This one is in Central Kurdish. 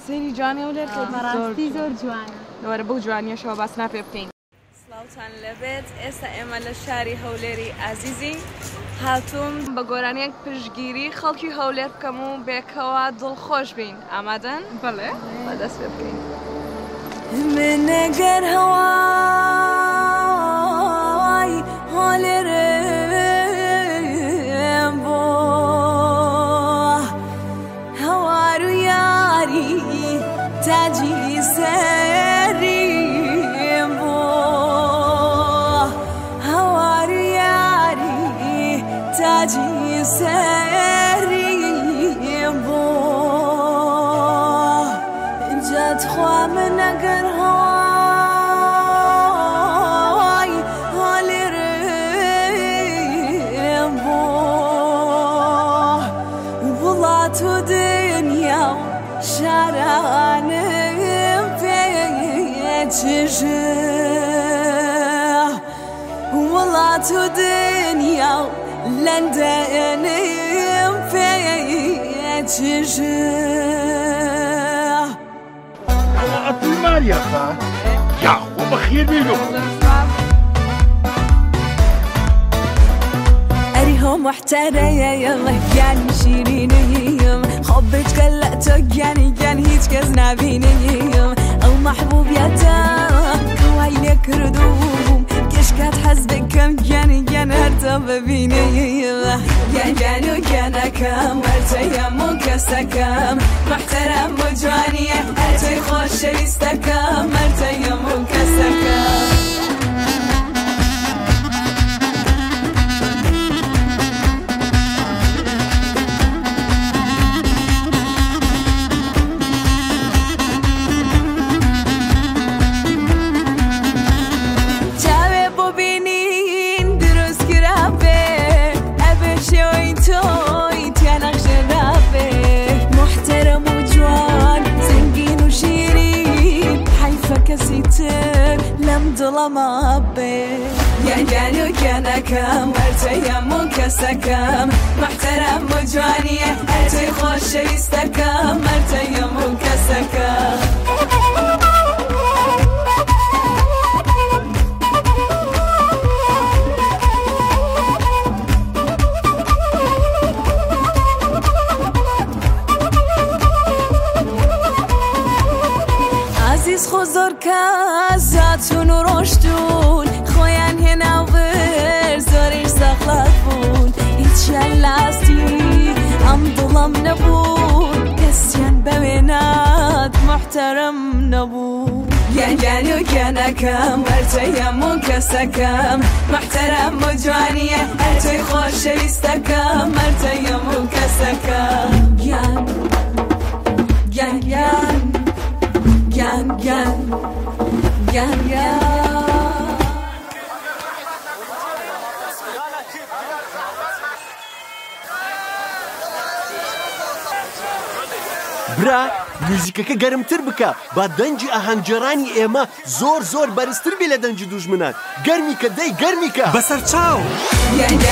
سەیری جوانێ و لێت بەڕاستی زۆر جوانە. وەرە بەو جوانیەشەوە باسنا پێ بکەین. سڵاوتان لەبێت. ئێستا ئێمە لە شاری هەولێری ئازیزی هاتووم بە گۆرانیەک پشتگیری خەڵکی هەولێر بکەم و بێکەوە دڵخۆش بین. ئامادەن؟ بەڵێ بەدەست پێ بکەین. من ئەگەر هەوای هەولێرم بۆ هەوار و یاری تاجی سەریم بۆ هەوار و یاری تاجی سەریم بۆ جاتخوا من ئەگەر هەوای هەولێرم بۆ وڵات و دنیا و شارانم پێچژە وڵات و دنیا و لەندەنم پێچژە ماریا خان یا خۆ بەخێر بێنەوە ئەریهۆ محتەرەیە یەڵە گیانی شیرینەیەم خۆبێت کە لە تۆ گیانی گیان هیچ کەس نابینەیەم ئەو مەحبوبیەتە کەوای لێ کردووم کێشکات حەز بکەم گیانی گیان هەرتە ببینەیەم گیان و گیانەکەم هەرتەیەم و کەسەکەم محتەرەم و جوانیە هەرتەی خۆشەویستەکەم هەرتەیەم و کەسەکەم دڵەمە بێ گیان و گیانەکەم هەرتەیەم و کەسەکەم محتەرەم و جوانیە هەرتەی خۆشەویستەکەم هەرتەیەم و کەسەکەم خۆ زۆر کەس هاتوون و ڕۆشتون خۆیان هێناوبر زۆریش سەخلات بوون هیچیان لاستی ئەم دڵم نەبوون کەسیان بەوێنات محتەرەم نەبوو گیان و گیانەکەم هەرتەیەم و کەسەکەم محتەرەم و جوانیە هەرتەی خۆشەویستەکەم هەرتەیەم و کەسەکەم گیان گیان گیان Gan, gan, gan, gan. برا موزیکەکە گەرمتر بکە با دەنجی ئاهەنگجێڕانی ئێمە زۆر زۆر بەرزتر بێ لە دەنجی دوژمنان گەرمیکە دەی گەرمیکە بەسەر چاو